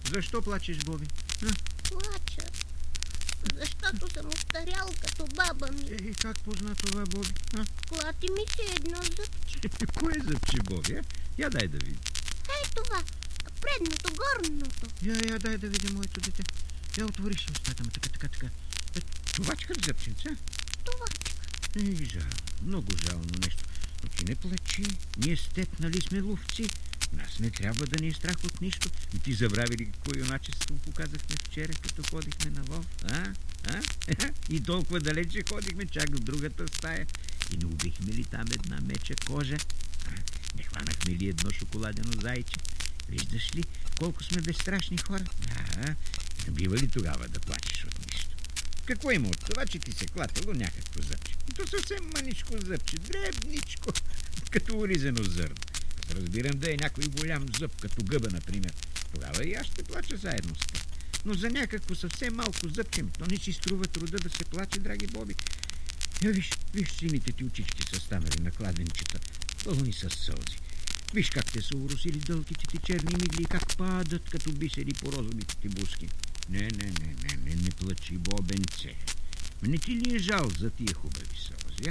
Защо плачеш, Боби? Плача, защото съм остарял като баба ми. Как позна това, Боби? Клати ми се едно зъбче. Кое зъбче, Боби? Я дай да видим. Ей това, предното, горното. Я дай да видим моето дете. Я отвориш устата му, така. Товачка ли зъбченце? Товачка. Жално, много жално нещо. Но ти не плачи. Ние с теб, нали сме ловци? Нас не трябва да ни е страх от нищо. И ти забрави ли какво юначество показахме вчера, като ходихме на лов? И толкова далече ходихме, чак в другата стая. И не убихме ли там една меча кожа? Не хванахме ли едно шоколадено зайче? Виждаш ли колко сме безстрашни хора? Не бива ли тогава да плачеш от нищо? Какво има от това, че ти се клатило някакво зъбче? То съвсем мъничко зъбче, дребничко, като уризано зърно. Разбирам да е някой голям зъб, като гъба, например. Тогава и аз ще плача заедно с теб. Но за някакво съвсем малко зъбче, то не си струва труда да се плаче, драги Боби. Виж сините ти очички са станали на кладенчета, пълни с сълзи. Виж как те са уросили дългите ти черни мигли и как падат като бисери по розовите ти буски. Не плачи, Бобенце. Не ти ли е жал за тия хубави сълзи,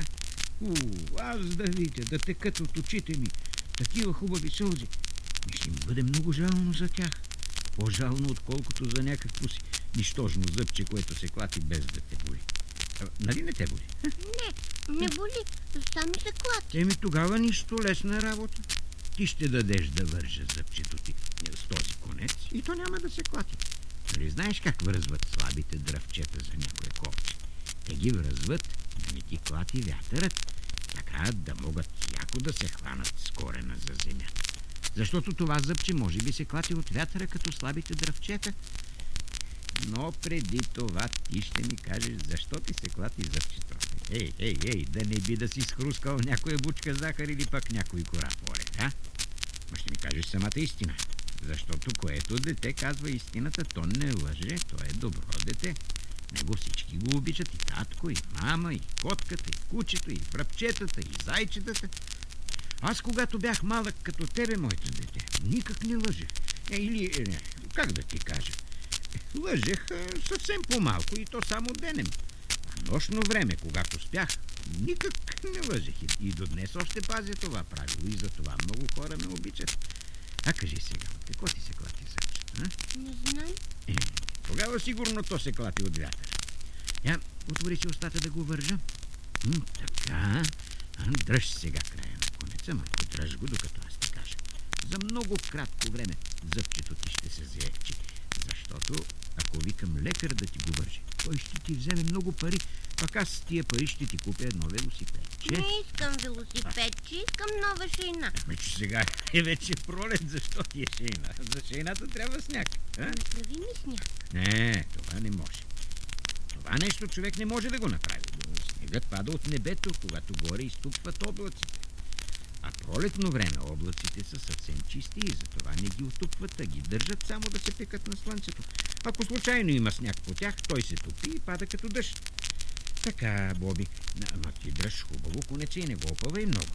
аз да видя, да текат от очите ми такива хубави сълзи. Ще ми бъде много жално за тях. По-жално, отколкото за някакво си нищожно зъбче, което се клати без да те боли. Нали не те боли? Не боли, сами се клати. Тогава нищо, лесна работа. Ти ще дадеш да вържа зъбчето ти с този конец и то няма да се клати. Нали знаеш как връзват слабите дръвчета за някое колче? Те ги връзват да не ти клати вятърът, така да могат яко да се хванат с корена за земята. Защото това зъбче може би се клати от вятъра като слабите дръвчета. Но преди това ти ще ми кажеш защо ти се клати зъбчето. Да не би да си схрускал някоя бучка захар или пък някой кора поред, Ма ще ми кажеш самата истина. Защото което дете казва истината, то не лъже, то е добро дете. Него всички го обичат, и татко, и мама, и котката, и кучето, и връбчетата, и зайчетата. Аз, когато бях малък като тебе, моето дете, никак не лъжех. Как да ти кажа? Лъжех съвсем по-малко и то само денем. А нощно време, когато спях, никак не лъжех. И до днес още пазя това правило и за това много хора ме обичат. Кажи сега, какво ти се клати зъбчето? Не знам. Тогава сигурно то се клати от вятъра. Отвори си устата да го вържа. Така. Дръж сега края на конеца, дръж го, докато аз ти кажа. За много кратко време зъбчето ти ще се заекчи, защото ако викам лекар да ти го вържи, той ще ти вземе много пари, пък аз с тия пари ще ти купя едно велосипедче. Не искам велосипедче, искам нова шейна. Че сега е вече пролет, защо ти е шейна? За шейната трябва сняг. Направи ми сняг. Не, това не може. Това нещо човек не може да го направи. Снегът пада от небето, когато горе изтупват облаците. А пролетно време облаците са съвсем чисти и затова не ги отупват, а ги държат само да се пекат на слънцето. Ако случайно има сняг по тях, той се топи и пада като дъжд. Така, Боби, но ти дръж хубаво конеце и не го опъвай много.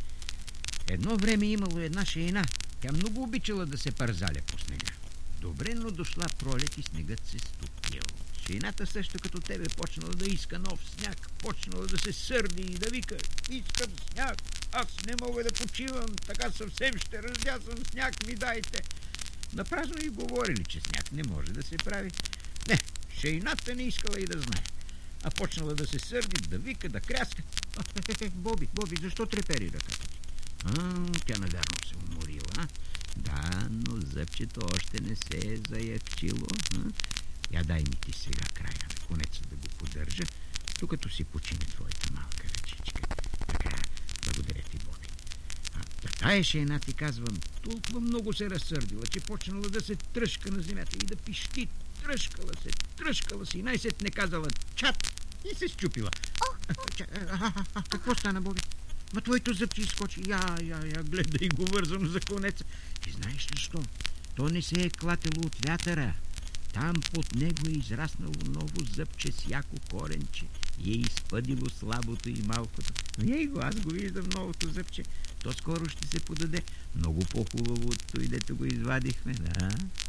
Едно време имало една шейна. Тя много обичала да се парзаля по снега. Добре, но дошла пролет и снегът се стопил. Шейната също като тебе почнала да иска нов сняг, почнала да се сърди и да вика: искам сняг, аз не мога да почивам, така съвсем ще раздясам сняг, ми дайте. Напразно и говорили, че сняг не може да се прави. Не, шейната не искала и да знае. А почнала да се сърди, да вика, да кряска. Боби, защо трепери ръката ти? Тя навярно се уморила. Да, но зъбчето още не се е заякчило. Я дай ми ти сега края на конеца да го поддържа, докато си почине твоята малка ръчичка. Така, благодаря ти, Боби. Тая шейна, ти казвам, толкова много се разсърдила, че почнала да се тръшка на земята и да пищи. Тръшкала се и най-сетне казала чат и се счупила. Какво стана, Боби? Ма твоето зъбче изскочи. Гледай го вързам за конеца. Ти знаеш ли що? То не се е клатило от вятъра. Там под него е израснало ново зъбче с яко коренче и е изпъдило слабото и малкото. Но аз го виждам новото зъбче. То скоро ще се подаде много по-хубаво от той, дето го извадихме. Да.